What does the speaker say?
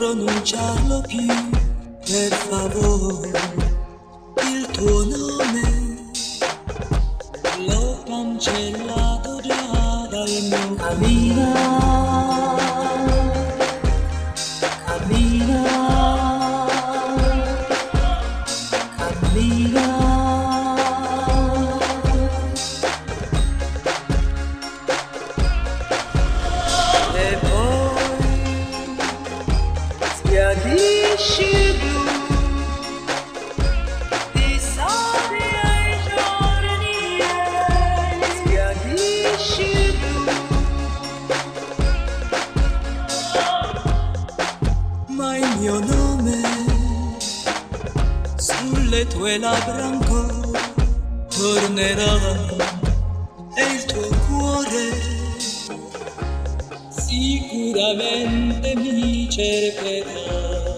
pronunciarlo più, per favore, il tuo nome l'ho cancellato già dal mio cammino, cammino, cammino. E poi schiarisci il blu di sabbia ai giorni miei, schiarisci il blu, ma il mio nome sulle tue labbra ancora tornerà, e il tuo cuore sicuramente mi cercherà.